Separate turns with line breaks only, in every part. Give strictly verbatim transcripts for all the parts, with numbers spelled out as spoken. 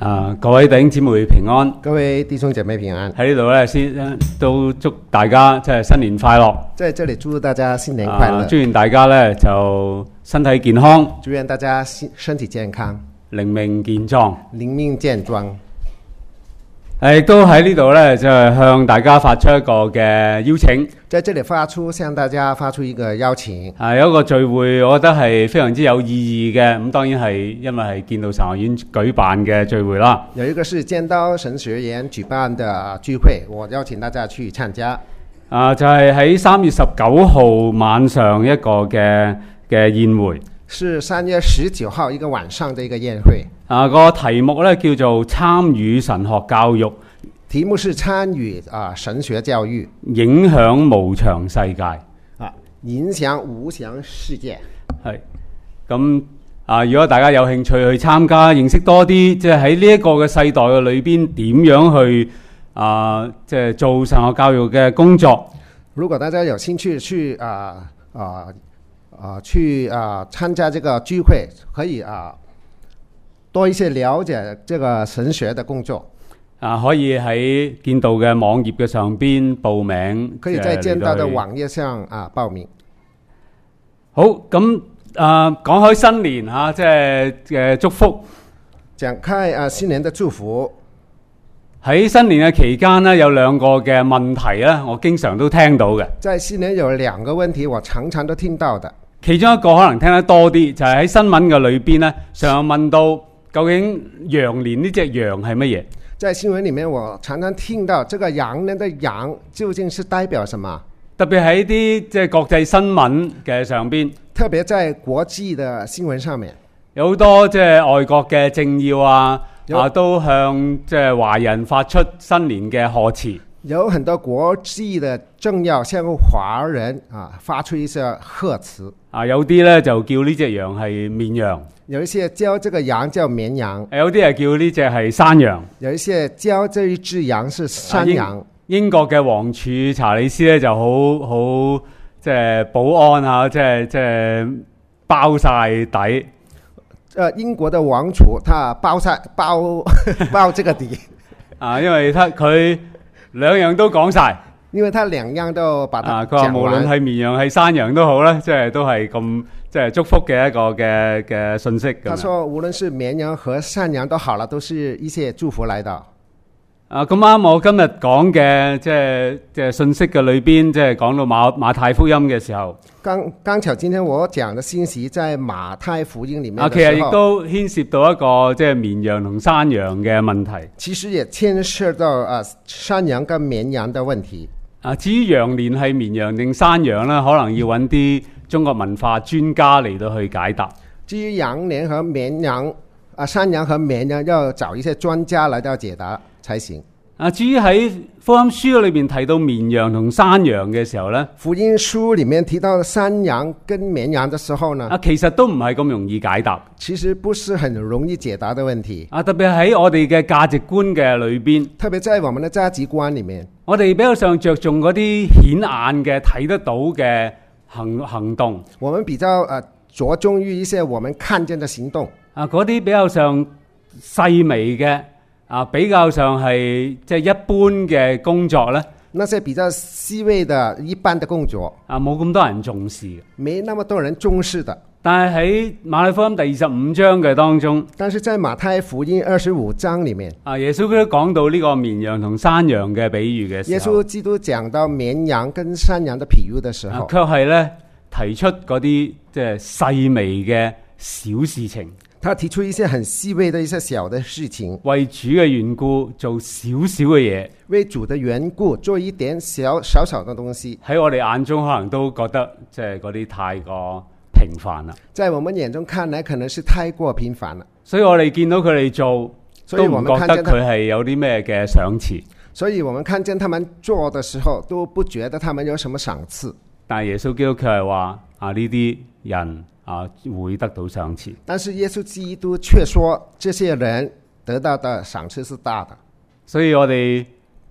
啊，各位弟兄姊妹平安，
各位弟兄姐妹平安。
喺呢度咧，先都祝大家即係新年快樂。
在這裡祝大家新年快樂，
啊、祝願大家咧就身體健康，
祝願大家身體健康，
靈命健壯，
靈命健壯。
誒，亦都喺呢度咧，就係向大家發出一個嘅邀請。
在這裡發出向大家發出一個邀請。
係有一個聚會，我覺得係非常之有意義嘅。咁當然係因為係建道神學院舉辦嘅聚會啦。
有一個是建道神學院舉辦的聚會，我邀請大家去參加。
啊，就係喺三月十九號晚上一個嘅嘅宴會。
是三月十九號一個晚上的一個宴會。
啊，個題目咧叫做參與神學教育。
題目是參與啊神學教育，
影響無常世界。
啊，影響無常世界。
係咁啊！如果大家有興趣去參加，認識多啲，即係喺呢一個嘅世代嘅裏邊，點樣去啊，即係做神學教育嘅工作。
如果大家有興趣去啊啊啊去啊參加這個聚會，可以啊多一些了解這個神學的工作。
啊，可以喺建道嘅網頁嘅上邊報名，
可以在建道嘅網頁上啊報名。
好，咁啊講開新年嚇，即係嘅祝福。
講開啊新年的祝福。
喺新年嘅期間呢，有兩個嘅問題咧，我經常都聽到嘅。
在新年有兩個問題，我常常都聽到的。
其中一個可能聽得多啲，就係喺新聞嘅裏邊呢，常問到究竟羊年呢隻羊係乜嘢？
在新聞裡面，我常常聽到這個羊年的羊究竟是代表什麼？
特別喺啲即係國際新聞嘅上邊，
特別在國際的新聞上面，
有好多即係外國嘅政要啊，啊都向即係華人發出新年嘅賀詞。
有很多國際的政要向華人啊發出一些賀詞。
啊，有啲咧就叫呢隻羊係綿羊。
有一些叫這個羊叫綿羊，
有啲係叫呢隻係山羊，
有一些叫這一隻羊是山羊。
啊、英, 英國嘅王儲查理斯咧就好好即係保安吓，即係即係包晒底。
誒，英國嘅王儲他包晒包包這個底
啊，因為他佢兩樣都講晒，
因為他兩樣都把它
佢話、啊、無論係綿羊係山羊都好咧，即係都係咁。即係祝福嘅一個嘅嘅信息。
他說無論是綿羊和山羊都好了，都是一些祝福來的。
啊，咁啱我今日講嘅即係即係信息嘅裏邊，即係講到馬馬太福音嘅時候。
剛剛巧今天我講嘅信息在馬太福音裡面。啊，
其實亦都牽涉到一個即係綿羊同山羊嘅問題。
其實也牽涉到啊山羊跟綿羊嘅問題。
啊，至於羊年係綿羊定山羊咧，可能要揾啲中國文化專家嚟到去解答。
至於羊年和綿羊啊，山羊和綿羊要找一些專家嚟到解答才行。
啊，至於喺福音書裏邊提到綿羊同山羊嘅時候咧，
福音書裡面提到山羊跟綿羊嘅時候呢，
啊，其實都唔係咁容易解答。
其實不是很容易解答的問題。
啊，特別喺我哋嘅價值觀嘅裏邊，
特別在我們的價值觀裡面，
我哋比較上着重嗰啲顯眼嘅睇得到嘅行行動。
我們比較誒着重於一些我們看見的行動。
啊，嗰啲比較上細微嘅。啊，比較上係即係一般嘅工作咧，
那些比較細微的一般的工作，
啊冇咁多人重視，
沒那麼多人重視的。
但係喺馬太福音第二十五章嘅當中，
但是在馬太福音二十五章裡面，
啊耶穌都講到呢個綿羊同山羊嘅比喻嘅時候，
耶穌基督講到綿羊跟山羊的比喻的時候，
卻係咧提出嗰啲即係細微嘅小事情。
他提出一些很細微的一些小的事情，
為主嘅緣故做少少嘅嘢，
為主的緣故做一點小小小的東西，喺
我哋眼中可能都覺得即係嗰啲太過平凡啦。
在我們眼中看來可能是太過平凡了，
所以我哋見到佢哋做，都唔覺得佢係有啲咩嘅賞賜。
所以我們看見他們做的時候，都不覺得他們有什麼賞賜。
但係耶穌基督佢係話啊，呢啲人啊會得到賞賜。
但是耶穌基督卻說，這些人得到的賞賜是大的。
所以我哋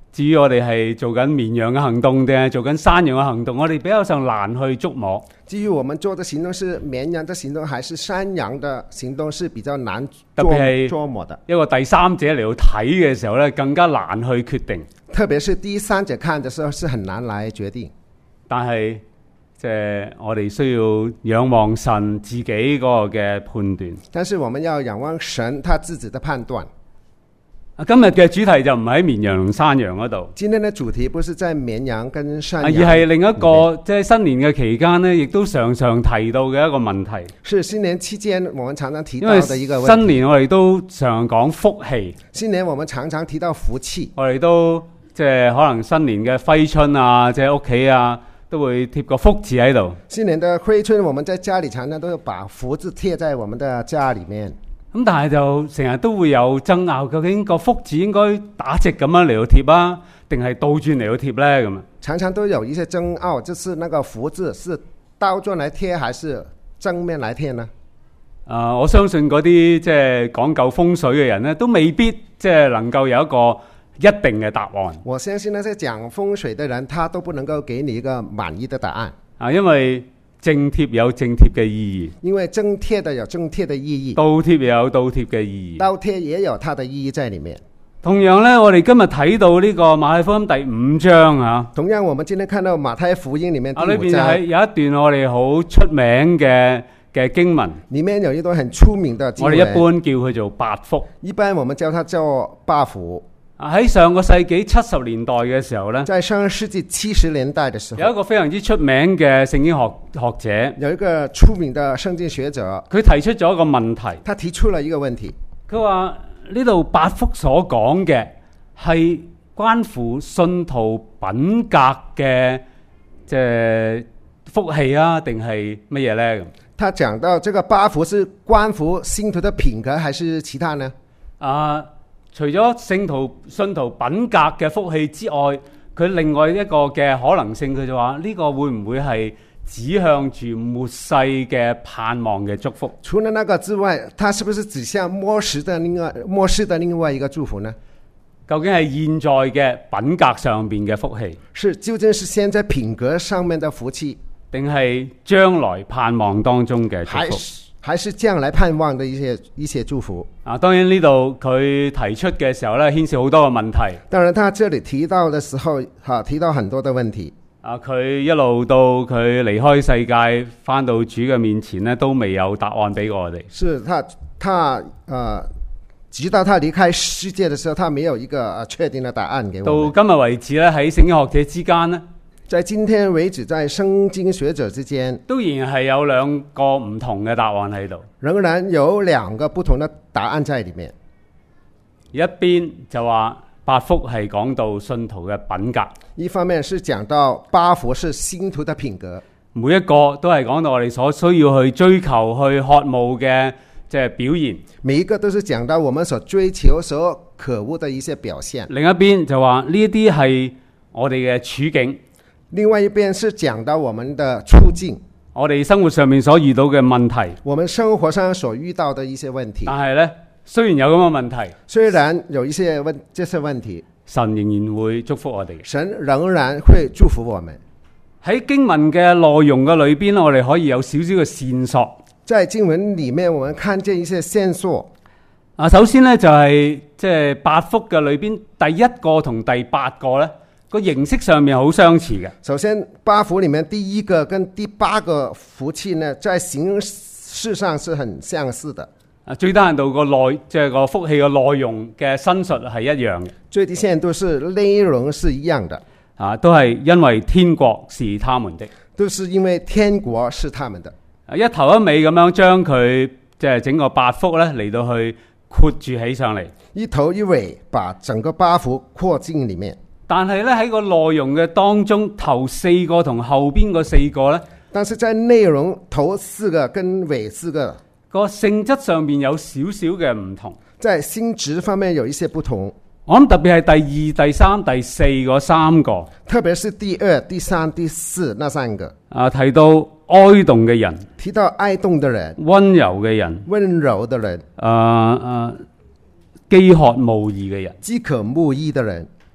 至於我哋係做緊綿羊嘅行動定係做緊山羊嘅行動，我哋比較上難去捉摸。
至於我們做的行動是綿羊的行動還是山羊的行動，是比較難
特別係
捉摸的。
一個第三者嚟到睇嘅時候咧，更加難去決定。
特別是第三者看的時候，是很難來決定。
但係即係我哋需要仰望神自己嗰個嘅判斷。
但是我們要仰望神他自己的判斷。
今日嘅主題就唔喺綿羊同山羊嗰度。
今天的主題不是在綿羊跟山
而
羊，
係另一個即係新年嘅期間呢，亦都常常提到嘅一個問題。
是新年期間我們常常提
因為
到的一個問題。
新年我哋都常講福氣，
新年我們常常提到福氣，
我哋都即係可能新年嘅揮春啊，即係屋企啊，都會貼個福字喺度。
新年的揮春，我們在家裏常常都要把福字貼在我們的家裏面。
咁但係就成日都會有爭拗，究竟個福字應該打直咁樣嚟到貼啊，定係倒轉嚟到貼呢？咁啊，
常常都有一些爭拗，就是那個福字是倒轉來貼還是正面來貼呢？
啊、我相信嗰啲即係講究風水嘅人呢，都未必即係能夠有一個一定嘅答案。
我相信那些講風水的人，他都不能夠給你一個滿意的答案。
啊，因為正貼有正貼嘅意義，
因為正貼的有正貼的意義，
倒貼又有倒貼嘅意義。
倒貼也有它的意義在裏面。
同樣呢，我哋今日睇到呢個馬太福音第五章啊，
同樣我們今天看到馬太福音裏面第
啊裏邊
五章，
係有一段我哋好出名嘅嘅經文，
裏面有一段很出名的經文，
我哋一般叫佢做八福。
一般我們叫它叫八福。
啊喺上個世紀七十年代嘅時候呢，
在上個世紀七十年代的時候，
有一個非常之出名嘅聖經學學者，
有一個出名的聖經學者，
佢提出咗一個問題。
他提出了一個問題，
佢話呢度八福所講嘅係關乎信徒品格嘅即係福氣啊，定係乜嘢呢？
他講到這個八福是關乎信徒的品格還是其他呢？
啊，除咗聖徒信徒品格嘅福氣之外，佢另外一個嘅可能性，佢就話呢個會唔會係指向住末世嘅盼望嘅祝福？
除了那個之外，他是不是指向末世的另外末世的另外一個祝福呢？
究竟係現在嘅品格上邊嘅福氣，
是究竟是現在品格上面的福氣，
定係將來盼望當中嘅祝福？
還是還是將來盼望的一些一些祝福？
啊，當然呢度佢提出嘅時候咧，牽涉好多嘅問題。
當然，他這裡提到的時候，哈、啊，提到很多的問題。
啊，佢一路到佢離開世界，翻到主嘅面前咧，都未有答案俾我哋。
是他，他，呃，直到他離開世界的時候，他沒有一個呃確定的答案給我們。
到今日為止咧，喺聖經學者之間呢，
在今天為止，在聖經學者之間，
都仍然係有兩個唔同嘅答案喺度。
仍然有兩個不同的答案在裡面。
一邊就話八福係講到信徒嘅品格，
一方面是講到八福是信徒的品格，
每一個都係講到我哋所需要去追求、去渴慕嘅即係表現。
每一個都是講到我們所追求、所渴慕的一些表現。
另一邊就話呢一啲係我哋嘅處境。
另外一邊是講到我們的處境，
我哋生活上面所遇到嘅問題，
我們生活上所遇到的一些問題。
但係呢，雖然有咁嘅問題，
雖然有一些問這些問題，
神仍然會祝福我哋。
神仍然會祝福我們。
喺經文嘅內容嘅裏邊，我哋可以有少少嘅線索。
在經文裡面，我們看見一些線索。
啊，首先呢，就係即係八福嘅裏邊，第一個同第八個呢，個形式上面好相似嘅。
首先，八福裡面第一個跟第八個福氣呢，在形式上是很相似的。
啊，最低限度個內即係個福氣嘅內容嘅申述係一樣嘅。
最低限度是內容是一樣的。
啊，都係因為天國是他們的，
都是因為天國是他們的。
啊，一頭一尾咁樣將佢即係整個八福咧嚟到去括住起上嚟，
一頭一尾把整個八福括進裡面。
但係咧喺個內容嘅當中，頭四個同後邊嗰四個咧，
但是在內容頭四個跟尾四個
個性質上面有少少嘅唔同，
在性質方面有一些不同。
我諗特別係第二、第三、第四嗰三個，
特別是第二、第三、第四那三個
啊，提到哀慟嘅人，
提到哀慟的人、
溫柔嘅人、
溫柔的人、
啊啊飢渴慕義嘅人。
飢渴慕義的人，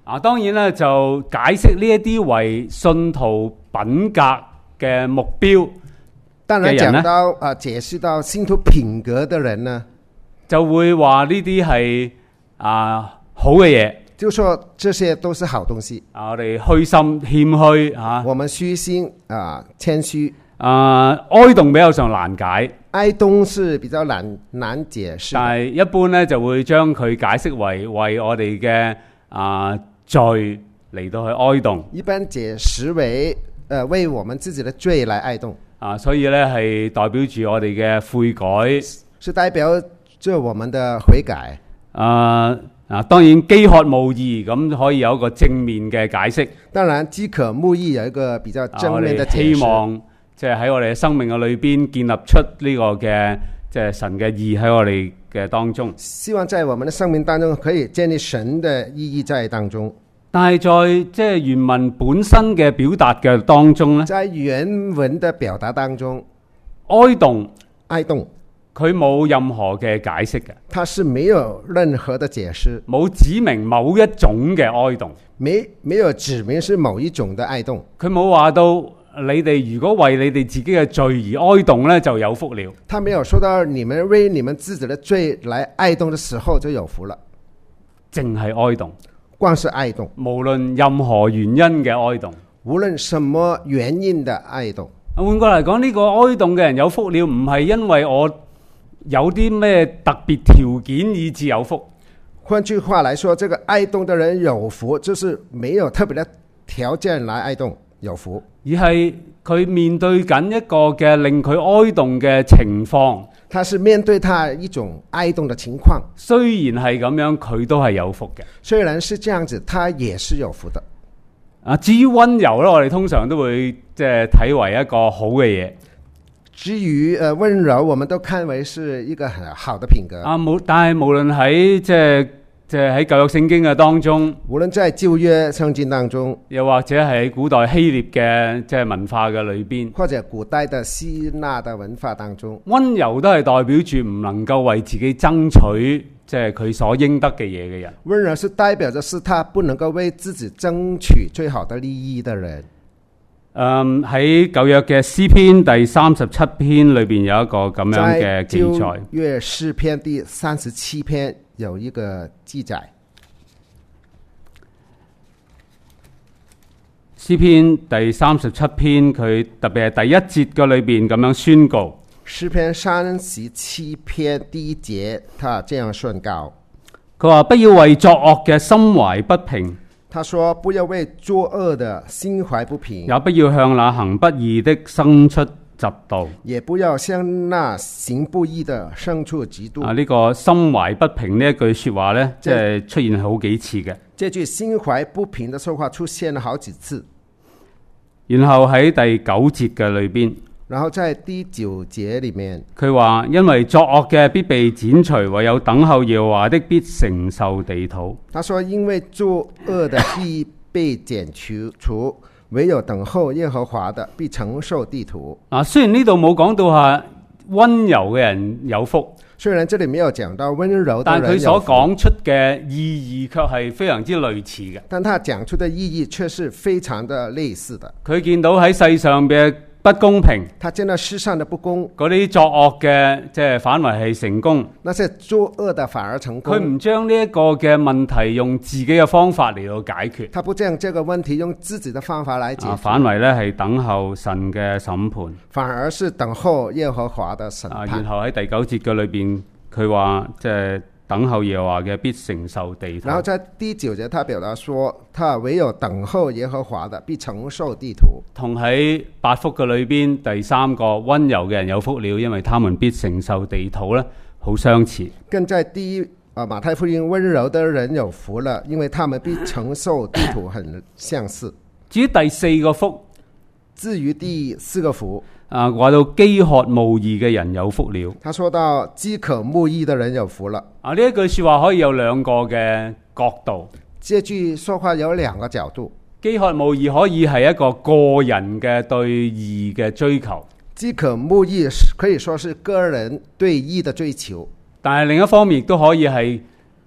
啊，當然咧就解釋呢一啲為信徒品格嘅目標。
當然講到啊、呃，解釋到信徒品格的人呢，
就會話呢啲係啊好嘅嘢，
就說這些都是好東西。
啊，我哋虛心謙虛啊，
我們虛心啊謙虛。
啊，哀慟比較上難解，
哀慟是比較難難解釋。
但係一般咧就會將佢解釋為為我哋嘅啊罪嚟到去哀慟。
一般解釋為誒、呃、為我們自己的罪來哀慟。
啊，所以咧係代表住我哋嘅悔改，
是代表着我們的悔改。
啊啊，當然飢渴慕義咁可以有一個正面嘅解釋。
當然飢渴慕義有一個比較正面嘅解釋。
啊、希望即係喺我哋嘅生命嘅裏邊建立出呢個嘅即係神嘅義喺我哋嘅當中。
希望在我們的生命當中可以建立神的意義在當中。
但係在即係原文本身嘅表達嘅當中咧，
在原文嘅表達當中，
哀慟
哀慟，
佢冇任何嘅解釋嘅，
它是沒有任何的解釋，
冇指明某一種嘅哀慟，
沒沒有指明是某一種的哀慟，
佢冇話到你哋如果為你哋自己嘅罪而哀慟咧就有福了。
他沒有說到你們為你們自己的罪來哀慟的時候就有福了，
淨係哀慟。
光是哀慟，
無論任何原因嘅哀慟，
無論什麼原因的哀慟。
換過嚟講，呢個哀慟嘅人有福了，唔係因為我有啲咩特別條件以致有福。
換句話來說，這個哀慟的人有福，就是沒有特別的條件來哀慟有福，
而係佢面對緊一個嘅令佢哀慟嘅情況。
他是面對他一種哀慟的情況，
雖然係咁樣，佢都係有福嘅。
雖然是這樣子，他也是有福的。
啊，至於溫柔咧，我哋通常都會即係睇為一個好嘅嘢。
至於誒溫柔，我們都看為是一個很好的品格。
啊，冇，但係無論喺即係即係喺舊約聖經嘅當中，
無論在舊約聖經當中，
又或者係喺古代希臘嘅即係文化嘅裏邊，
或者古代的希臘的文化當中，
溫柔都係代表住唔能夠為自己爭取即係佢所應得嘅嘢嘅人。
溫柔是代表着是他不能夠為自己爭取最好的利益的人。
嗯，喺舊約嘅詩篇第三十七篇裏邊有一個咁樣嘅記載。
舊約詩篇第三十七篇有一個記載。
詩篇第三十七篇，佢特別係第一節嘅裏邊咁樣宣告。
詩篇三十七篇第一節，他這樣宣告：
佢話不要為作惡嘅心懷不平。
他說不要為作惡的心懷不平，
也不要向那行不義的生出嫉妒，
也不要向那行不義的生出嫉妒。
啊，呢、這個心懷不平呢一句說話呢，即係出現好幾次嘅。
這句心懷不平的說話出現了好幾次。
然後喺第九節嘅裏邊，
然後在第九節裏面，
佢話因為作惡嘅必被剪除，唯有等候耶和華的必承受地土。
他說因為作惡的必被剪除，唯有等候耶和華的必承受地土。
啊，雖然呢度冇講到下溫柔嘅人有福，
雖然這裏沒有講到溫柔的人有福，
但佢所講出嘅意義卻係非常之類似嘅。
但他講出的意義卻是非常的類似的。
佢見到喺世上嘅不公平，
他見到世上的不公，
嗰啲作惡嘅即係反為係成功，
那些作惡的反而成功。
佢唔將呢一個嘅問題用自己嘅方法嚟到解決，
他不將這個問題用自己的方法來解決，
啊、反為咧係等候神嘅審判，
反而是等候耶和華的審判。
啊、然後喺第九節嘅裏邊，佢話即係等候耶和華嘅必承受地土。
然後在第九節，他表達說，他唯有等候耶和華的必承受地土。同
喺八福嘅裏邊，第三個溫柔嘅人有福了，因為他們必承受地土咧，好相似。
跟在第一啊馬太福音溫柔的人有福了，因為他們必承受地土很相似。
至於第四個福，
至於第四個福。
啊，話到飢渴慕義嘅人有福了。
他說到飢渴慕義的人有福了。
啊，呢一句說話可以有兩個嘅角度。
這句說話有兩個角度。
飢渴慕義可以係一個個人嘅對義嘅追求。
飢渴慕義可以說是個人對義的追求，
但係另一方面亦都可以係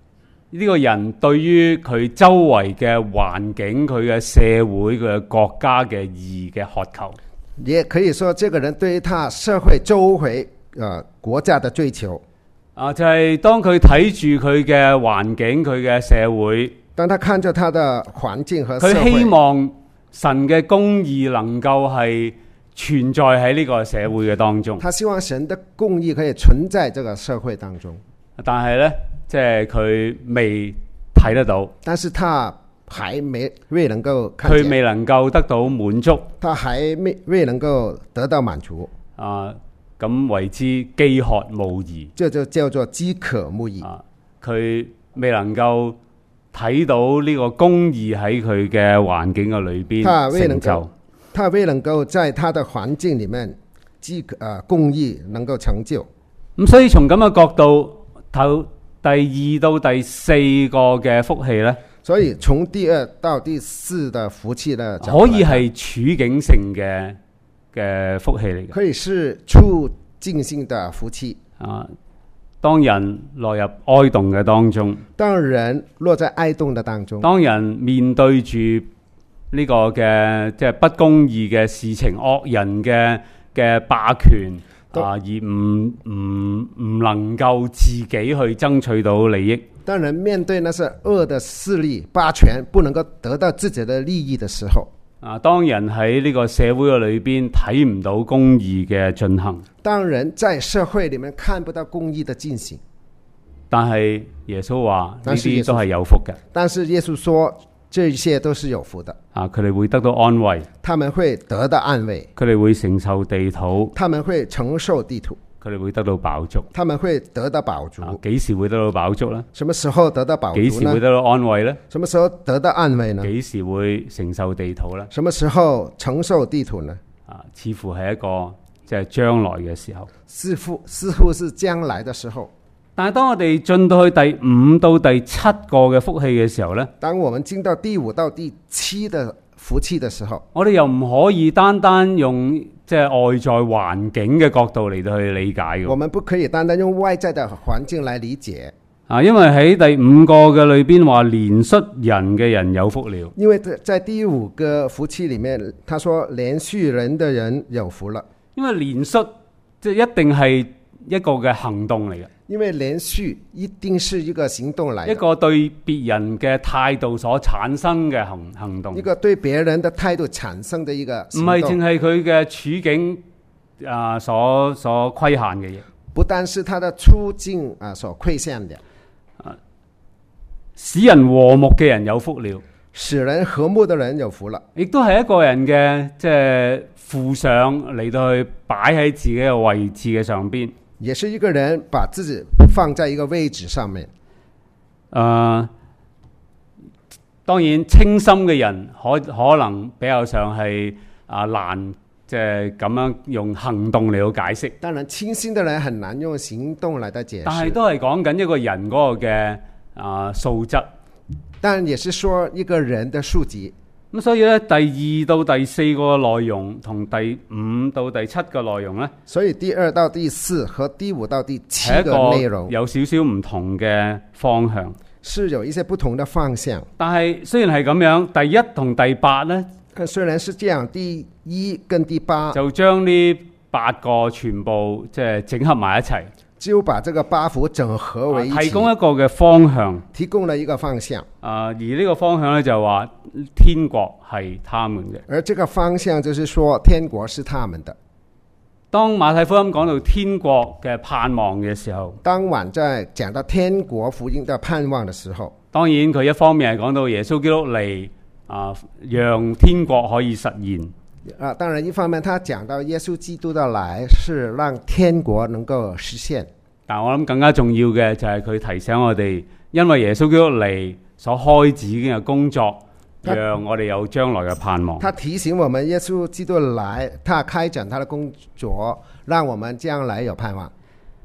呢個人對於佢周圍嘅環境、佢嘅社會、佢嘅國家嘅義嘅渴求。
也可以說，這個人對於他社會周圍呃國家的追求
啊，就係、是、當佢睇住佢嘅環境、佢嘅社會，
當他看着他的環境和社會，
佢希望神嘅公義能夠係存在喺呢個社會嘅當中。
他希望神的公義可以存在這個社會當中，
但係呢，即係佢未睇得到，
但是他還沒未能夠看見，
佢未能夠得到滿足，
他還未未能夠得到滿足
啊，咁為之飢渴慕義，
這就叫做飢渴慕義
啊，佢未能夠睇到呢個公義喺佢嘅環境嘅裏邊成就，
他未能夠在他的環境裏面飢渴啊公義能夠成就。
咁所以從咁嘅角度，頭第二到第四個嘅福氣呢，
所以從第二到第四的福氣呢，
可以係處境性嘅嘅福氣嚟嘅，
可以是處境性的福氣
啊。當人落入哀慟嘅當中，
當人落在哀慟的當中，
當人面對住呢個嘅即係不公義嘅事情、惡人嘅嘅霸權啊，而唔唔唔能夠自己去爭取到利益。
當人面對那些惡的勢力、霸權，不能夠得到自己的利益的時候，
啊，當人喺呢個社會嘅裏邊睇唔到公義嘅進行，
當人在社會裏面看不到公義的進行，
但係耶穌話呢啲都係有福嘅。
但是耶穌說，這一切都是有福的。
啊，佢哋會得到安慰，
他們會得到安慰，
佢哋會承受地土，
他們會承受地土，
佢哋會得到飽足，
他們會得到飽足。
啊，幾時會得到飽足呢？
什麼時候得到飽足呢？
幾時會得到安慰呢？
什麼時候得到安慰呢？
幾時會承受地土呢？
什麼時候承受地土呢？
啊，似乎係一個即係將來嘅時候，
似乎似乎是將來的時候。
但係當我哋進到去第五到第七個嘅福氣嘅時候呢，
當我們進到第五到第七的福氣的時候，
我哋又唔可以單單用即係外在環境嘅角度嚟到去理解嘅。
我們不可以單單用外在的環境來理解
啊，因為喺第五個嘅裏邊話憐恤人嘅人有福了。
因為在第五個福氣裏面，他說憐恤人的人有福了。
因為憐恤即係一定係一個嘅行動嚟嘅。
因為憐恤一定是一個行動來的，
一個對別人嘅態度所產生嘅行行動，
一個對別人的態度產生的一個行動，
唔係淨係佢嘅處境啊、呃、所所規限嘅嘢，
不單是他的處境啊所規限的，
啊，使人和睦嘅人有福了，
使人和睦的人有福了，
亦都係一個人嘅即係附上嚟到去擺喺自己嘅位置嘅上邊。
也是一個人把自己放在一個位置上面。誒、
呃，當然清心嘅人可可能比較上係啊難，即係咁樣用行動嚟到解釋。
當然，清心嘅人很難用行動嚟到解釋。
但係都係講緊一個人嗰個嘅啊素質。
但也是說一個人的素質。
咁所以咧，第二到第四個內容同第五到第七個內容咧，
所以第二到第四和第五到第七個內容
有少少唔同嘅方向，
是有一些不同的方向。
但係雖然係咁樣，第一同第八咧，
雖然是這樣，第一跟第八
就將呢八個全部即係整合埋一齊。
就把這個八福整合為一起，
提供一個嘅方向，
提供了一個方向。
啊，而呢個方向咧就話天國係他們嘅。
而這個方向就是說天國是他們的。
當馬太福音講到天國嘅盼望嘅時候，
當晚在講到天國福音的盼望的時候，
當然佢一方面係講到耶穌基督嚟啊，讓天國可以實現。
啊，當然一方面，他講到耶穌基督的來是讓天國能夠實現。
但我諗更加重要嘅就係佢提醒我哋，因為耶穌基督嚟所開始嘅工作，讓我哋有將來嘅盼望。
他提醒我們，耶穌基督來，他開展他的工作，讓我們將來有盼望。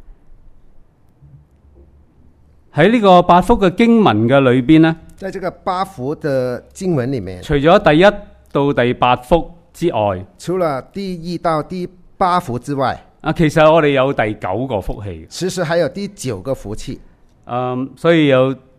喺呢個八福嘅經文嘅裏邊呢，
在這個八福的經文裏面，
除咗第一到第八福之外，
除了第一到第八福之外，
啊，其實我哋有第九個福氣。
其實還有第九個福氣。
嗯，所以有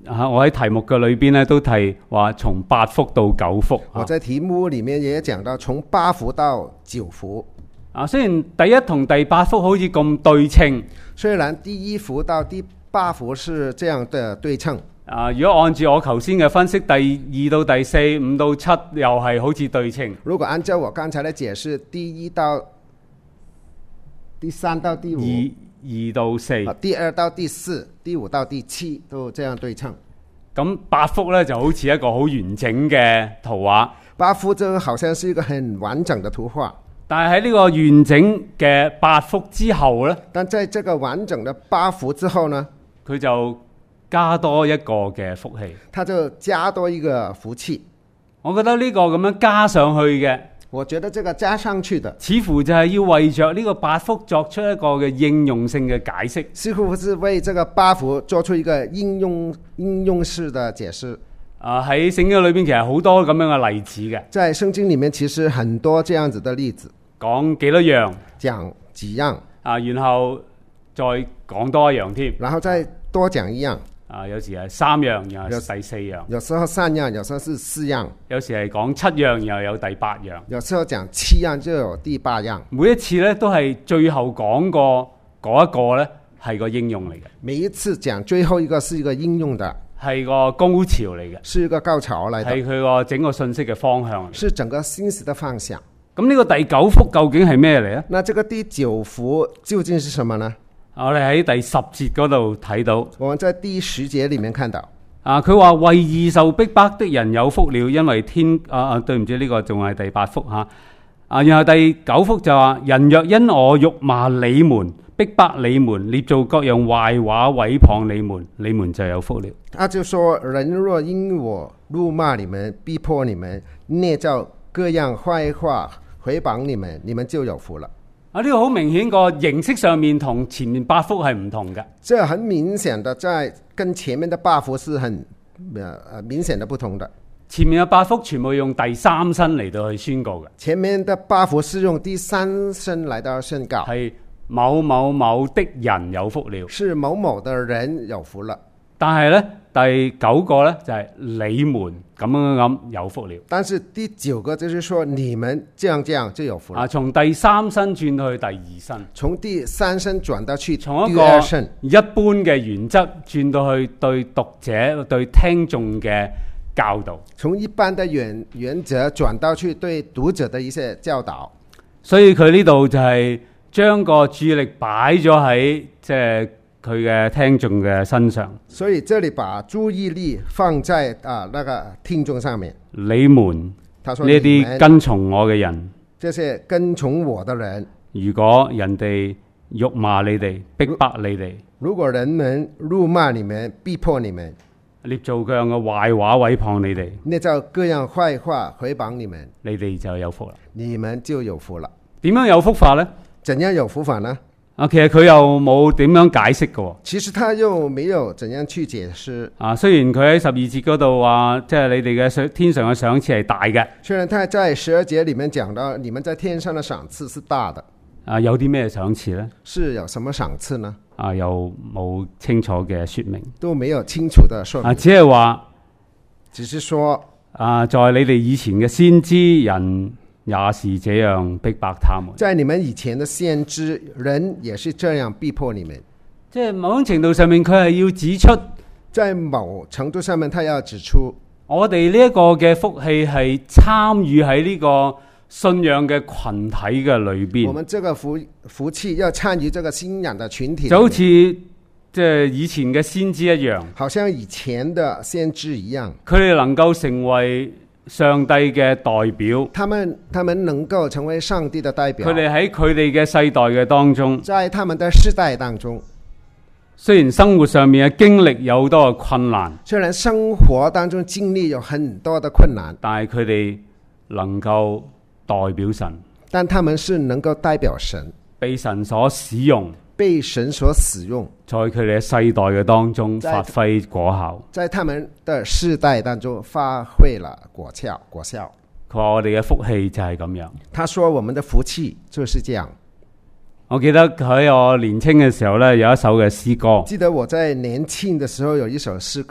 啊，我喺題目嘅裏邊咧都提話從八福到九福。
我在題目裡面也講到從八福到九福。
啊，雖然第一同第八福好似咁對稱，
雖然第一福到第八福是這樣的對稱。
啊，如果按照我頭先嘅分析，第二到第四、五到七又係好似對稱。
如果按照我剛才的解釋，第一到第三到第五，
二二到四，
啊，第二到第四，第五到第七都這樣對稱。
咁八福咧就好似一個好完整嘅圖畫。
八福就好像是一個很完整的圖畫。
但係喺呢個完整嘅八福之後咧，
但在這個完整的八福之後呢，
佢就加多一個嘅福氣。
他就加多一個福氣。
我覺得呢個咁樣加上去嘅，
我覺得這個加上去的，
似乎就係要為着呢個八福作出一個嘅應用性嘅解釋。
似乎是為這個八福作出一個應用應用式的解釋。
啊，喺聖經裏邊其實好多咁樣嘅例子嘅。
在聖經裡面其實很多這樣子的例子，
講幾多樣，
講幾樣
啊，然後再講多一樣添，
然後再多講一樣。
啊，有時係三樣，然後第四樣；
有時候三樣，有時候是四樣；
有時係講七樣，然後有第八樣；
有時候講七樣就有第八樣。
每一次咧都係最後講過嗰一個咧係個應用嚟嘅。
每一次講最後一個是一個應用的，
係個高潮嚟嘅，
是一個高潮嚟嘅，
係佢個整個信息嘅方向，
是整個信息的方向。
咁呢個第九福究竟係咩嚟咧？
那這個第九福究竟是什麼呢？
我哋喺第十節嗰度睇到，
我們在第十節裡面看到，
啊，佢話為義受逼迫的人有福了，因為天啊啊，對唔住，呢、這個仲係第八福吓，啊，然後第九福就話人若因我辱罵你們、逼迫你們、捏造各樣壞話毀謗你們，你們就有福了。
他就說人若因我辱罵你們、逼迫你們、捏造各樣壞話毀謗你們，你們就有福了。
啊！呢、這個好明顯個形式上面同前面八福係唔同嘅。
這很明顯的，在跟前面的八福是很呃明顯的不同的。
前面嘅八福全部用第三身嚟到去宣告嘅。前
面的八福是用第三身嚟到宣告，
係某某某的人有福了，
是某某的人有福了。
但係咧第九個咧就係、是、你們咁樣咁有福了。但是
第九個就是說你們這樣這樣就有福了。
啊，從第三身轉到去第二身，
從第三身轉到去
從一
第二身，
個一般嘅原則轉到去對讀者對聽眾嘅教導。
從一般的原原則轉到去對讀者的一些教導。
所以佢呢度就係將個注意力擺咗喺即係佢嘅聽眾嘅身上，
所以這裏把注意力放在啊那個聽眾上面。
你們，
他說
呢啲跟從我嘅人，
這些跟從我的人，
如果人哋辱罵你哋、逼迫你哋，
如果人們辱罵你們、逼迫你們，
捏造各樣嘅壞話毀謗你哋，
捏造各樣壞話毀謗你們，
你哋就有福啦。
你們就有福了。
點樣有福法呢？
怎樣有福法呢？
啊，其實佢又冇點樣解釋嘅。
其實他又沒有怎樣去解釋。
啊，雖然佢喺十二節嗰度話，即係你哋嘅天上嘅賞賜係大嘅。
雖然他在十二節裏面講到，你們在天上的賞賜是大的。
啊，有啲咩賞賜呢？
是有什麼賞賜呢？
啊，又冇清楚嘅說明。
都沒有清楚的說明。
啊，只係話，
只是說，
啊，在你哋以前嘅先知人。也是這樣逼迫他們，
在你們以前的先知人也是這樣逼迫你們。
即係某種程度上面，佢係要指出，
在某程度上面，他要指出，
我哋呢一個嘅福氣係參與喺呢個信仰嘅群體嘅裏邊。
我們這個福福氣要參與這個信仰的群體，
就好似即係以前嘅先知一樣，
好像以前的先知一樣，
佢哋能夠成為上帝嘅代表，
他們他們能夠成為上帝的代表。
佢哋喺佢哋嘅世代嘅當中，
在他們的世代當中，
雖然生活上面嘅經歷有好多嘅困難，
雖然生活當中經歷有很多的困難，
但係佢哋能夠代表神，
但他們是能夠代表神，
被神所使用。
被神所使用，
在佢哋嘅世代嘅當中發揮果效，
在他們的世代當中發揮了果效。果效。
佢話我哋嘅福氣就係咁樣。
他說我們的福氣就是這樣。
我記得喺我年輕嘅時候呢，有一首嘅詩歌。
記得我在年輕嘅時候有一首詩歌，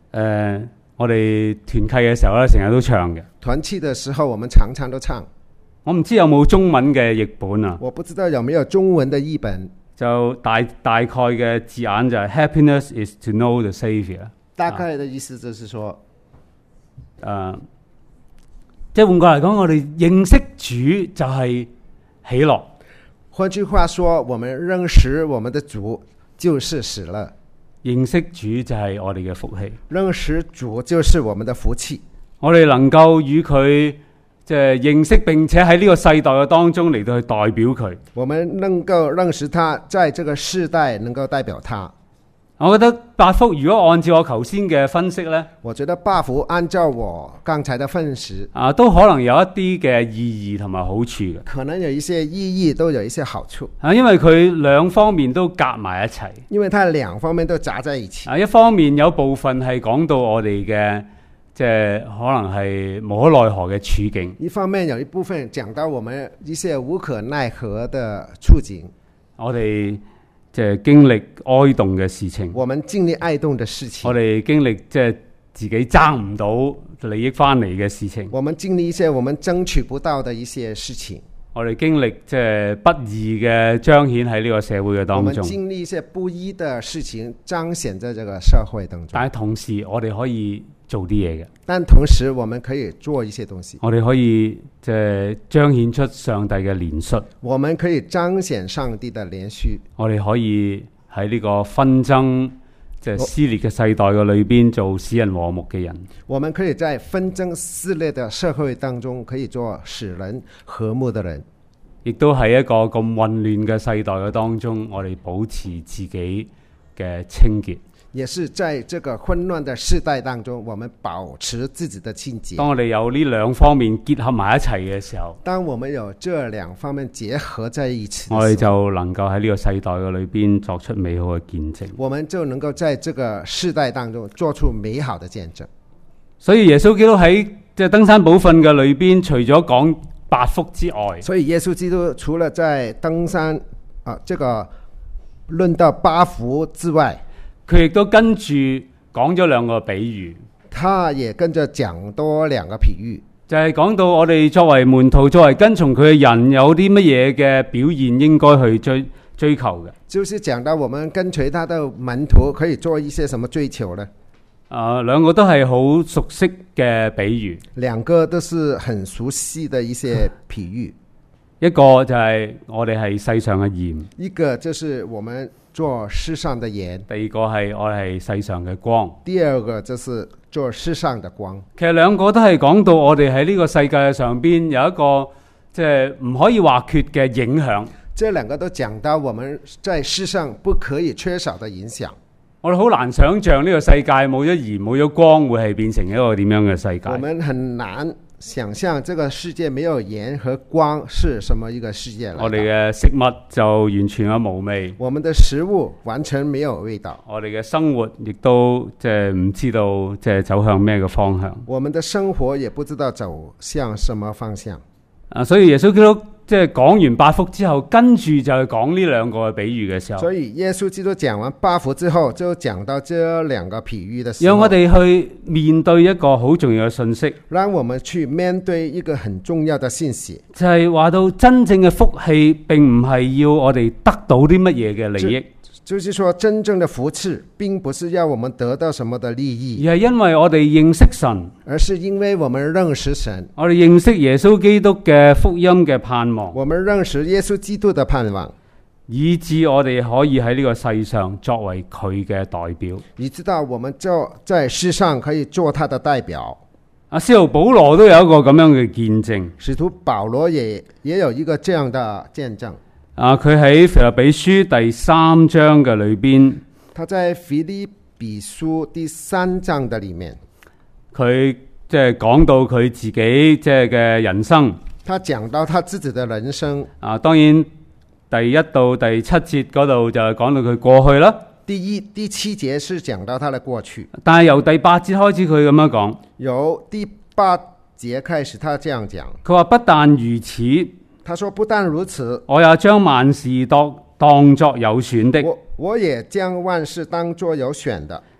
呃我哋團契嘅時候咧，成日都唱嘅。
團契的時候，我們常常都唱。
我唔知有冇中文嘅譯本啊？
我不知道有沒有中文的譯本。
就大大概嘅字眼就係 Happiness is to know the Saviour。
大概的意思就是說，
誒、呃，即係換句嚟講，我哋認識主就係喜樂。
換句話說，我們認識我們的主就是喜樂。
認識主就係我哋嘅福氣，
認識主就是我們的福氣。
我哋能夠與佢即係認識，並且喺呢個世代嘅當中嚟到去代表佢。
我們能夠認識他，在這個世代能夠代表他。
我覺得八福如果按照我頭先嘅分析呢，
我覺得八福按照我剛才的分析
啊，都可能有一啲嘅意義同埋好處嘅。
可能有一些意義，都有一些好處。
啊，因為佢兩方面都夾埋一齊。
因為它兩方面都雜在一起。
啊，一方面有部分係講到我哋嘅即係可能係無可奈何嘅處境。
一方面有一部分講到我們一些無可奈何的處境。
我哋即係經歷哀慟嘅事情，
我們經歷哀慟的事情，
我哋經歷即係自己爭唔到利益翻嚟嘅事情，
我們經歷一些我們爭取不到的一些事情，
我哋經歷即係不義嘅彰顯喺呢個社會嘅當中，
我們經歷一些不義的事情彰顯在這個社會當中。
但係同時我哋可以做啲嘢嘅，
但同時我們可以做一些東西，
我哋可以即係彰顯出上帝嘅憐恤，
我們可以彰顯上帝的憐恤，
我哋可以喺呢個紛爭即係撕裂嘅世代嘅裏邊做使人和睦嘅人，
我們可以在紛爭撕裂的社會當中可以做使人和睦的人，
亦都喺一個咁混亂嘅世代嘅當中，我哋保持自己嘅清潔。
也是在這個混亂的世代當中，我們保持自己的清潔。
當我哋有呢兩方面結合埋一齊嘅時候，
當我們有這兩方面結合在一起，
我哋就能夠喺呢個世代嘅裏邊作出美好嘅見證。
我們就能夠在這個世代當中做出美好的見證。
所以耶穌基督喺即係登山寶訓嘅裏邊，除咗講八福之外，
所以耶穌基督除了在登山啊，這個論到八福之外，
佢亦都跟住講咗兩個比喻，
他也跟着講多兩個比喻，
就係講到我哋作為門徒、作為跟從佢嘅人，有啲乜嘢嘅表現應該去追追求嘅。
就是講到我們跟隨他的門徒可以做一些什麼追求呢？
啊，兩個都係好熟悉嘅比喻，
兩個都是很熟悉的一些比喻。
一個就係我哋係世上嘅鹽，
一個就是我們做世上的鹽，
第二個係我哋係世上嘅光。
第二個就是做世上的光。
其實兩個都係講到我哋喺呢個世界上邊有一個即係唔可以或缺嘅影響。
這兩個都講到我們在世上不可以缺少的影響。
我哋好難想象呢個世界冇咗鹽冇咗光會係變成一個點樣嘅世界。
我們很難想象這個世界沒有鹽和光是什麼一個世界來的。
我哋嘅食物就完全嘅無味，
我們的食物完全沒有味道。
我哋嘅生活亦都即係唔知道即係走向咩嘅方向。
我們的生活也不知道走向什麼方向。
啊，所以耶穌基督即係講完八福之後，跟住就係講呢兩個嘅比喻嘅時候，
所以耶穌基督講完八福之後，就講到這兩個比喻的時候，
讓我哋去面對一個好重要嘅信息，
讓我們去面對一個很重要的信息，
就係話到真正嘅福氣，並唔係要我哋得到啲乜嘢嘅利益。
就是說，真正的福氣並不是要我們得到什麼的利益，
而係因為我哋認識神，
而是因為我們認識神，
我哋認識耶穌基督嘅福音嘅盼望，
我們認識耶穌基督的盼望，
以致我哋可以喺呢個世上作為佢嘅代表，
以致到我們就在世上可以做他的代表。
阿使徒保羅都有一個咁樣嘅見證，
使徒保羅也也有一個這樣的見證。
啊！佢喺腓立比書第三章嘅裏邊，
他在腓立比書第三章的裏面，
佢即係講到佢自己即係嘅人生。
他講到他自己的人生。
啊，當然第一到第七節嗰度就係講到佢過去啦。
第一、第七節是講到他的過去，
但係由第八節開始佢咁樣講。
由第八節開始，他這樣講。
佢話不但如此。
他說不但如此，
我也將萬事當當作有選的。
我我也將萬事當作有選的。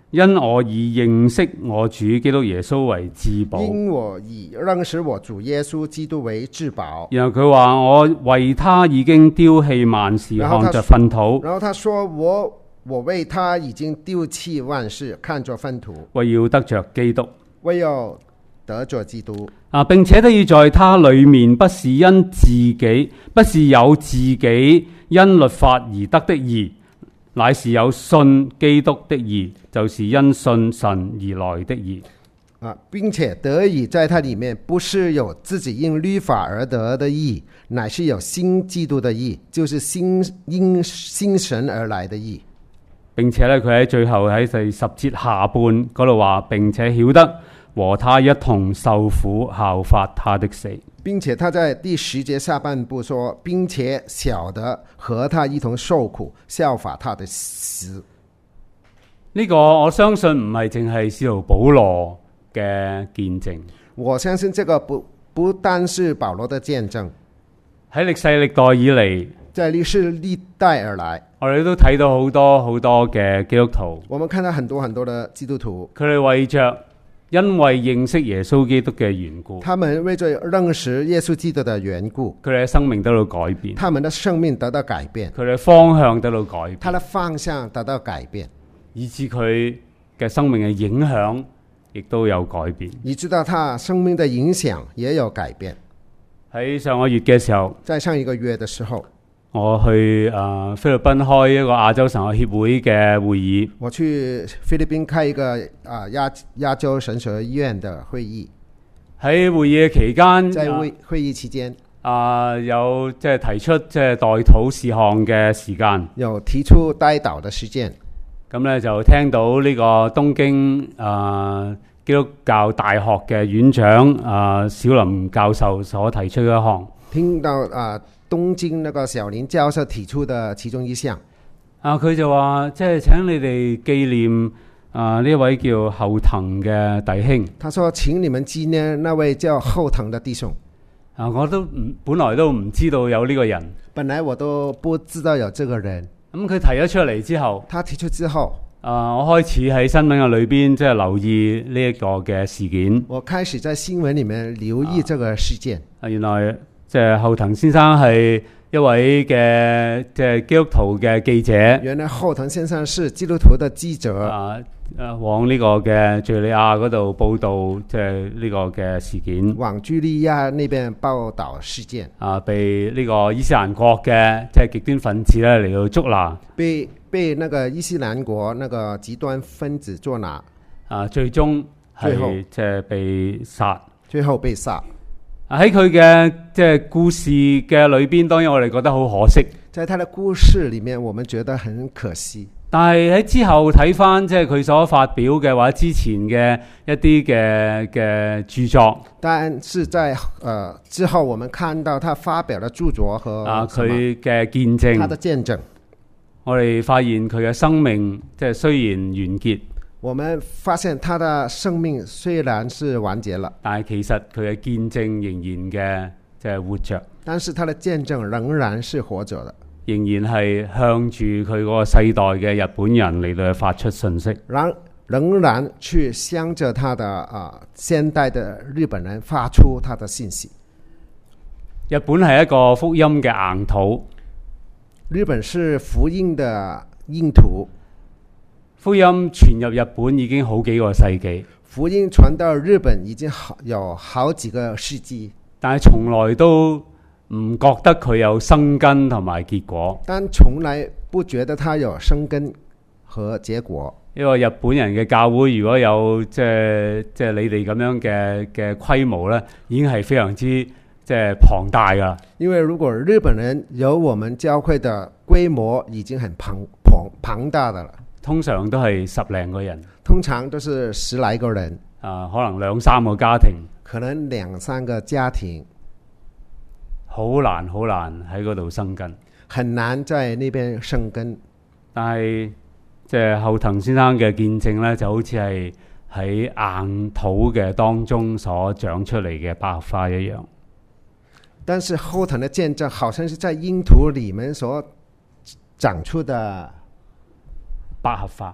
因我以認識我主基督耶穌為至寶。
因我以認識我主耶穌基督為至寶。
然後佢話我為他已經丟棄萬事，看着糞土。
然後他說我我為他已經丟棄萬事，看着糞土，
為要得着基督。
為要得着基督。
啊，並且得以在他裏面，不是因自己，不是有自己因律法而得的義，乃是有信基督的義，就是因信神而來的義。
啊，並且得以在他裏面，不是有自己因律法而得的義，乃是有信基督的義，就是信因信神而來的義。
並且咧，佢喺最後喺第十節下半嗰度話，並且曉得和他一同受苦，效法他的死。
並且他在第十節下半部說，並且曉得和他一同受苦，效法他的死。
呢個我相信唔係淨係使徒保羅嘅見證。
我相信這個不不單是保羅的見證，
喺歷世歷代以嚟，
在歷世歷代而來，
我哋都睇到好多好多嘅基督徒。
我們看到很多很多的基督徒，
佢哋為着因為認識耶穌基督嘅緣故，
他們為着認識耶穌基督的緣故，
佢哋嘅生命得到改變，
他們的生命得到改變，
佢哋嘅方向得到改變，
他的方向得到改變，
以致佢嘅生命嘅影響亦都有改變。
你知道他生命的影響也有改變。
喺上個月嘅時候，
在上一個月的時候，
我去誒、呃、菲律賓開一個亞洲神學協會嘅會議。
我去菲律賓開一個啊亞亞洲神學院的會議。喺
會議嘅期間，
在會會議期間，
啊、呃、有即係提出即係代禱事項嘅時間，
有提出代禱嘅時間。
咁咧就聽到呢個東京啊、呃、基督教大學嘅院長啊、呃、小林教授所提出嘅一項，
聽到啊。呃東京那個小林教授提出的其中一項，
啊，佢就話即係請你哋紀念啊呢位叫後藤嘅弟兄。
他說：請你們紀念那位叫後藤的弟兄。
啊，我都唔本來都唔知道有呢個人，
本來我都不知道有這個人。
咁佢提咗出嚟之後，
他提出之後，
啊，我開始喺新聞嘅裏邊即係留意呢一個嘅事件。
我開始在新聞裏面留意這個事件。
啊，原來。即係後藤先生係一位嘅即係基督徒嘅記者。
原來後藤先生是基督徒的記者。
啊，誒往呢個嘅敘利亞嗰度報導，即係呢個嘅事件。
往敘利亞那邊報導事件。啊，
被呢個伊斯蘭國嘅即係極端分子咧嚟到捉拿。
被被那個伊斯蘭國那個極端分子捉拿。
啊，最終係即係被殺。
最後被殺。
喺佢嘅即係故事嘅裏邊，當然我哋覺得好可惜。
在他的故事裏面，我們覺得很可惜。
但係喺之後睇翻，即係佢所發表嘅或者之前嘅一啲嘅嘅著作。
但是在呃之後，我們看到他發表的著作和
啊佢嘅見證，
他的見證，
我哋發現佢嘅生命即係雖然完結。
我們發現他的生命雖然是完結了，
但係其實佢嘅見證仍然嘅即係活着。
但是他的見證仍然是活着的，
仍然係向住佢嗰個世代嘅日本人嚟到發出信息。
仍仍然去向着他的啊、呃、現代的日本人發出他的信息。
日本係一個福音嘅硬土，
日本是福音的硬土。
福音傳入日本已經好幾個世紀，
福音傳到日本已經好有好幾個世紀，
但係從來都唔覺得佢有生根同埋結果。
但從來不覺得它有生根和結果。
因為日本人嘅教會如果有即係即係你哋咁樣嘅嘅規模咧，已經係非常之即係龐大噶。
因為如果日本人有我們教會的規模，已經很龐龐龐大的了。
通常都係十零個人，
通常都是十來個人，
啊，可能兩三個家庭，
可能兩三個家庭，
好難好難喺嗰度生根，
很難在那邊生根。
但係即係後藤先生嘅見證呢，就好似係喺硬土嘅當中所長出嚟嘅百合花一樣。
但是後藤的見證，好像是在硬土裏面所長出的。
百合花，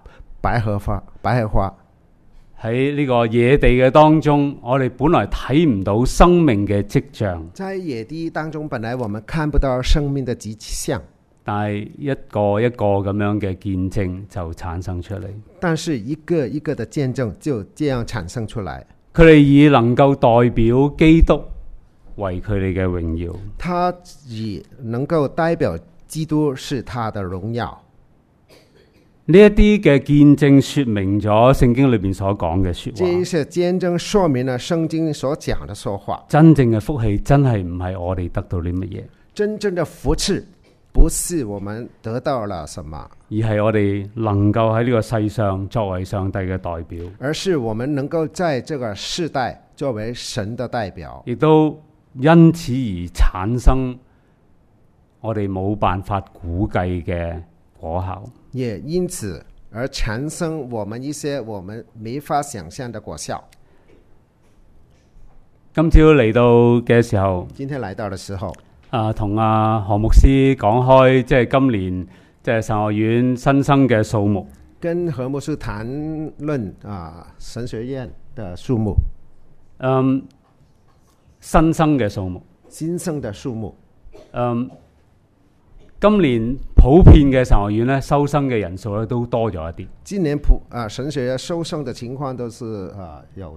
百合花，百合花
喺呢個野地嘅當中，我哋本來睇唔到生命嘅跡象，
在野地當中，本來我們看不到生命的跡象，
但係一個一個咁樣嘅見證就產生出嚟。
但是一個一個的見證就這樣產生出來。
佢哋以能夠代表基督為佢哋嘅榮耀，
他以能夠代表基督是他的榮耀。
呢一啲嘅見證說明咗聖經裏邊所講嘅說
這
話。
些見證說明了聖經所講的說話。
真正嘅福氣真係唔係我哋得到啲乜嘢，
真正的福氣不是我們得到了什麼，
而係我哋能夠喺呢個世上作為上帝嘅代表，
而是我們能夠在這個世代作為神的代表，
亦都因此而產生我哋冇辦法估計嘅果效。
也因此而產生我們一些我們沒法想象的果效。
今朝嚟到嘅時候，
今天來到的時候，
啊，同阿何牧師講開，即係今年即係神學院新生嘅數目，
跟何牧師談論啊神學院的數目，
嗯，新生嘅數目，
新生的數目，
嗯。今年普遍嘅神學院咧，收生嘅人數咧都多咗一啲。
今年普啊神學院收生的情況都是啊有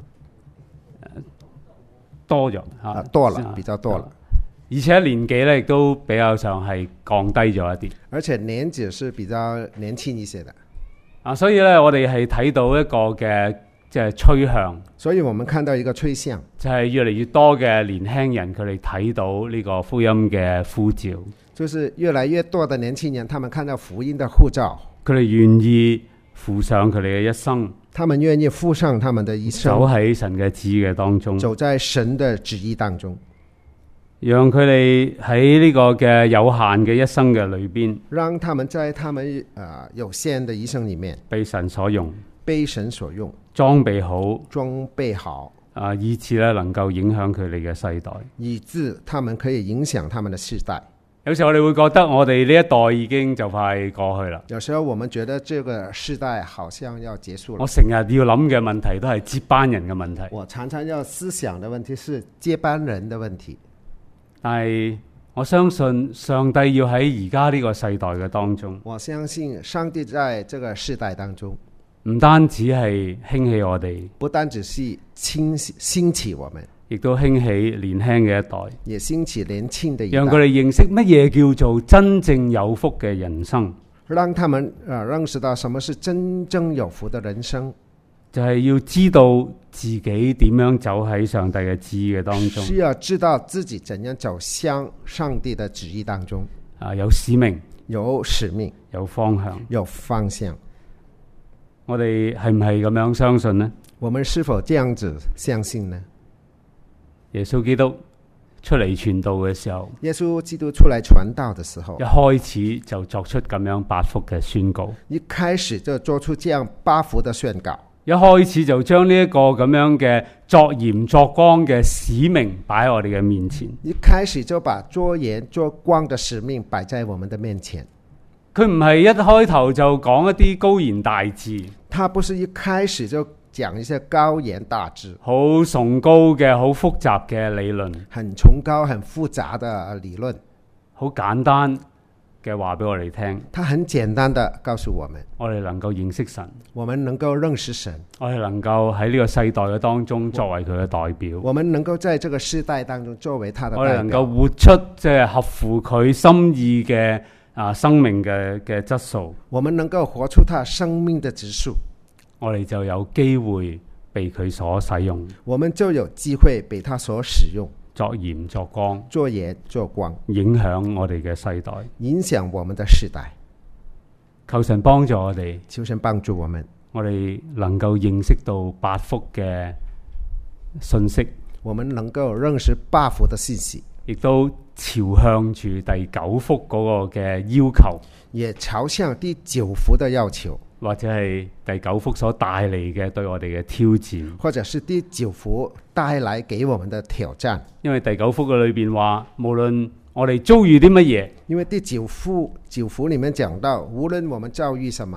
多咗嚇、
啊，多了，比較多了。
而且年紀咧亦都比較上係降低咗一啲。
而且年紀是比較年輕一些的。
啊，所以咧我哋係睇到一個嘅即係趨向。
所以我們看到一個趨向，
就係越嚟越多嘅年輕人佢哋睇到呢個福音嘅呼召。
就是越來越多的年輕人，他們看到福音的呼召，
佢哋願意付上佢哋嘅一生，
他們願意付上他們的一生，
走喺神嘅旨意嘅當中，
走在神的旨意當中，
讓佢哋喺呢個嘅有限嘅一生嘅裏邊，
讓他們在他們啊有限的一生裏面
被神所用，
被神所用，
裝備好，
裝備好，
啊，以致咧能夠影響佢哋嘅世代，
以致他們可以影響他們的世代。
有時候我哋會覺得我哋呢一代已經就快過去啦。
有時候我們覺得這個世代好像要結束了。
我成日要諗嘅問題都係接班人嘅問題。
我常常要思想的問題是接班人的問題。
但係我相信上帝要喺而家呢個世代嘅當中，
我相信上帝在這個世代當中，
唔單止係興起我哋，
不單只是興起興起我們，
亦都興起年輕嘅一代，
也興起年輕的一代，
讓佢哋認識乜嘢叫做真正有福嘅人生，
讓他們啊認識到什麼是真正有福的人生，
就係要知道自己點樣走喺上帝嘅旨意嘅當中，
需要知道自己怎樣走向上帝的旨意當中，
啊，有使命，
有使命，
有方向，
有方向。
我哋係唔係咁樣相信呢？
我們是否這樣子相信呢？
耶穌基督出嚟傳道嘅時候，
耶穌基督出來傳道的時候，
一開始就作出咁樣八福嘅宣告，
一開始就做出這樣八福的宣告，
一開始就將呢一個咁樣嘅作鹽作光嘅使命擺喺我哋嘅面前，
一開始就把作鹽作光的使命擺在我們的面前。
佢唔係一開頭就講一啲高言大志，
他不是一開始就講一些高言大志，
好崇高嘅、好複雜嘅理論，
很崇高、很複雜的理論，
好簡單嘅話俾我哋聽。
他很簡單的告訴我們，
我哋能夠認識神，
我們能夠認識神，
我哋能夠喺呢個世代嘅當中作為佢嘅代表，
我們能夠在這個世代當中作為他的代表，
我哋能夠活出即係合乎佢心意嘅啊生命嘅嘅質素，
我們能夠活出他生命的質素，
我哋就有機會被佢所使用，
我們就有機會被他所使用，
作鹽作光，
作鹽作光，
影響我哋嘅世代，
影響我們的世代。
求神幫助我哋，
求神幫助我們，
我哋能夠認識到八福嘅信息，
我們能夠認識八福的信息，
亦都朝向住第九福嗰個嘅要求，
也朝向第九福的要求，
或者係第九福所帶嚟嘅對我哋嘅挑戰，
或者是第九福帶來給我們的挑戰。
因為第九福嘅裏邊話，無論我哋遭遇啲乜嘢，
因為第九福九福裏面講到，無論我們遭遇什麼，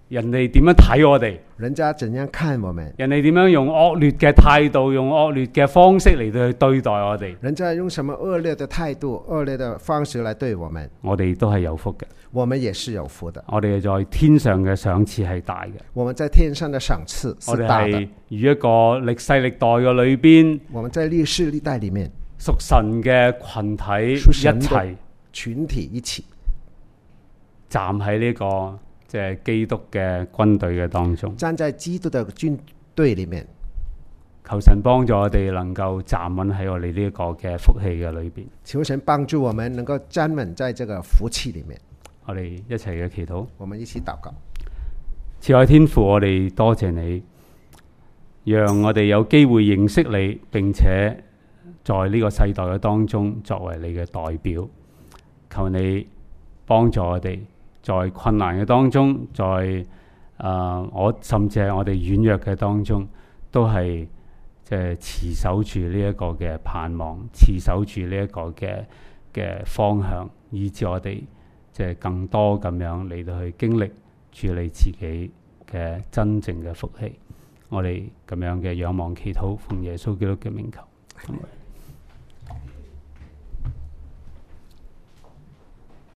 人哋點樣睇我哋，
人家怎樣看我們，
人哋點樣用惡劣嘅態度、用惡劣嘅方式嚟到去對待我哋，
人家用什麼惡劣的態度、惡劣的方式來對我們，
我哋都係有福嘅。
我們也是有福的。
我哋在天上嘅賞賜係大嘅。
我們在天上的賞賜
我哋
是大的
係。與一個歷世歷代嘅裏邊，
我們在歷世歷代裏面，
屬神嘅群體
屬神的
一齊
群體一起
站喺呢、個即係基督嘅軍隊嘅當中，
站在基督的軍隊裏面，
求神幫助我哋能夠站穩喺我哋呢一個嘅福氣嘅裏邊。
求神幫助我們能夠站穩在這個福氣裏面。
我哋一齊嘅祈禱。
我們一起禱告。
慈愛天父，我哋多謝你，讓我哋有機會認識你，並且在呢個世代嘅當中作為你嘅代表。求你幫助我哋，在困難嘅當中，在誒、呃、我甚至係我哋軟弱嘅當中，都係即係持守住呢一個嘅盼望，持守住呢一個嘅嘅方向，以致我哋即係更多咁樣嚟到去經歷住你自己嘅真正嘅福氣。我哋咁樣嘅仰望祈禱，奉耶穌基督嘅名求。